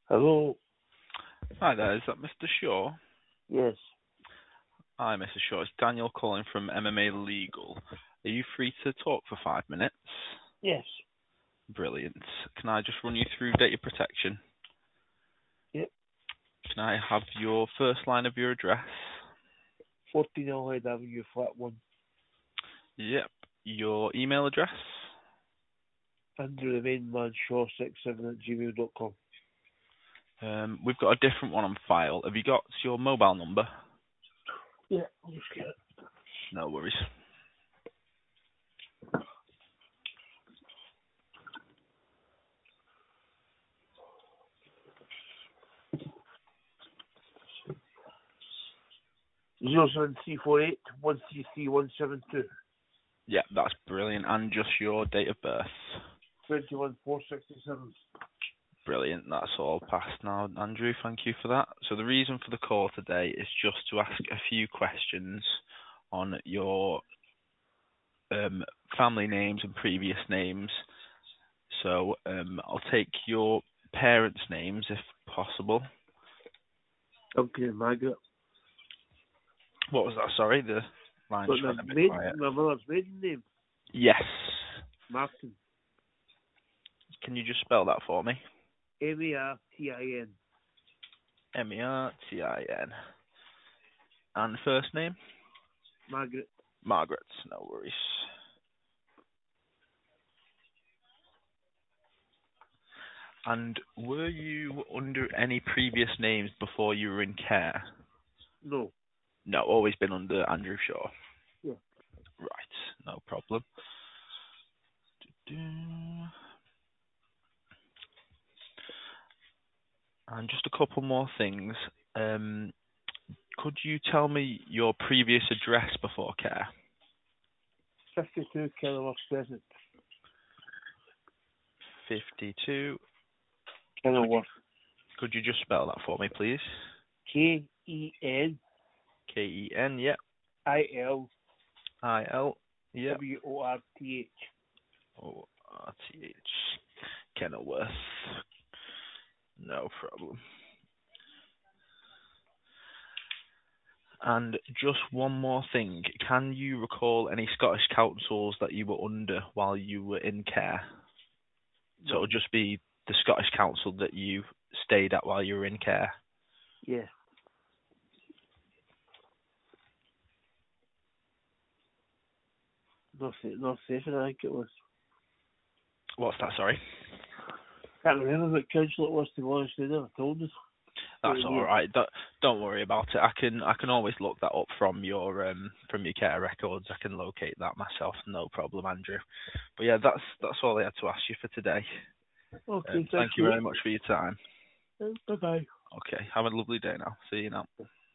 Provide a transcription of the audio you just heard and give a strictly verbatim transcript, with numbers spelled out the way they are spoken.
Hello? Hi there, is that Mister Shaw? Yes. Hi, Mister Shaw. It's Daniel calling from M M A Legal. Are you free to talk for five minutes? Yes. Brilliant. Can I just run you through data protection? Yep. Can I have your first line of your address? fourteen Allhead Avenue, flat one. Yep. Your email address? Andrew the main man, Shaw six seven at gmail dot com. Um, we've got a different one on file. Have you got your mobile number? Yeah, I'll just get it. No worries. Zero seven three four eight one three three one seven two. Yep, that's brilliant. And just your date of birth? Twenty one four sixty seven. Brilliant. That's all passed now, Andrew. Thank you for that. So the reason for the call today is just to ask a few questions on your um, family names and previous names. So um, I'll take your parents' names if possible. Duncan and Margaret. What was that? Sorry, the line But just my went a bit maiden, quiet. my mother's maiden name, Yes. Martin. Can you just spell that for me? M A R T I N. M E R T I N. And first name? Margaret. Margaret. No worries. And were you under any previous names before you were in care? No. No, always been under Andrew Shaw. Yeah. Right, no problem. Do-do. And just a couple more things. Um, could you tell me your previous address before care? fifty-two Kenilworth Crescent. fifty-two. Could you, Kenilworth. could you just spell that for me, please? K E N K E N, yep. I L I L, yep. W O R T H. O R T H. Kenilworth. No problem. And just one more thing. Can you recall any Scottish councils that you were under while you were in care? So No. it'll just be the Scottish council that you stayed at while you were in care. Yeah. North, North Station, I think it was. What's that, sorry? Can't remember what council it was, to be honest. They never told us. That's What all right. Don't, don't worry about it. I can I can always look that up from your um from your care records. I can locate that myself. No problem, Andrew. But yeah, that's that's all I had to ask you for today. Okay, Um, thank thank you you. very much for your time. Bye bye. Okay, have a lovely day now. See you now.